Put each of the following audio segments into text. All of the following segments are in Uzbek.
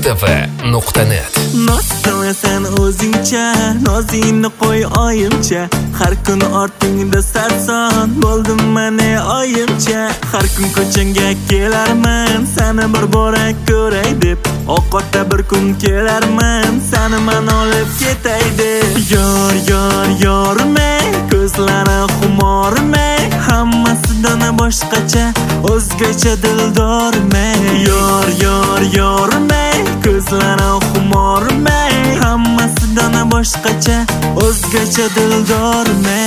mustafa.net. Noz qilasan o'zingcha, nozingni qo'y oyimcha. Har kun ortingda sarson, bo'ldim mana oyimcha. Har kun ko'changga kelarman, seni bir bora ko'ray deb. Ovqatda bir kun kelarman, seni men olib ketay deb. Yorma, ko'zlari xumorma, hammasidan boshqacha, o'zgacha dildorma. Yorma, ko'zlari xumorma, hammasidan boshqacha, o'zgacha dildorma.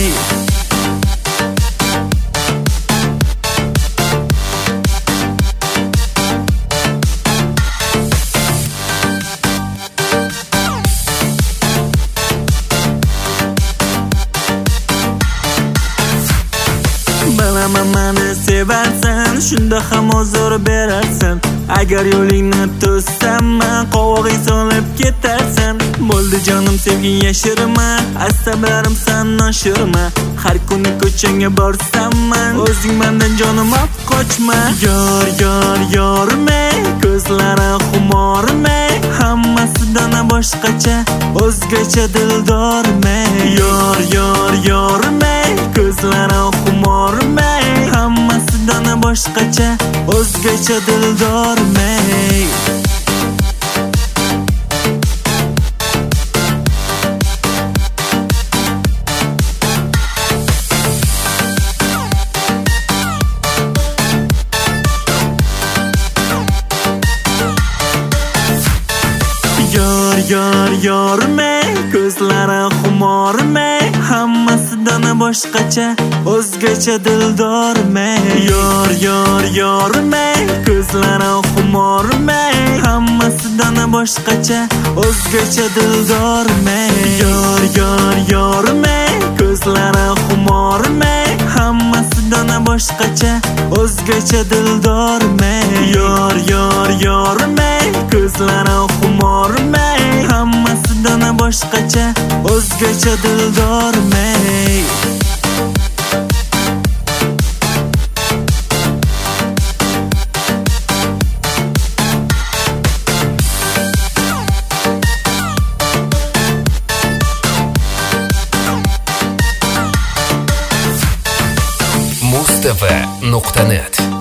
Bilaman meni sevarsan, shunda ham huzur berarsan. Agar yo'lingni to'ssam, men qovog'ing solib ketarsan. Bo'ldi jonim sevging yashirma, asablarim san oshirma. Har kuni ko'changga borsam, men o'zing mendan jonim olib qochma. Yorma, ko'zlari xumorma, hammasidan boshqacha, o'zgacha dildorma. Yorma, ko'zlari xumorma, hammasidan boshqacha, o'zgacha dildorma. Yorma, ko'zlari xumorma, hammasidan boshqacha, o'zgacha dildorma. Yorma, ko'zlari xumorma, hammasidan boshqacha, o'zgacha dildorma. Yorma, ko'zlari xumorma, hammasidan boshqacha, o'zgacha dildorma. Yorma, ko'zlari xumorma, hammasidan boshqacha, o'zgacha dildorma. mustafa.net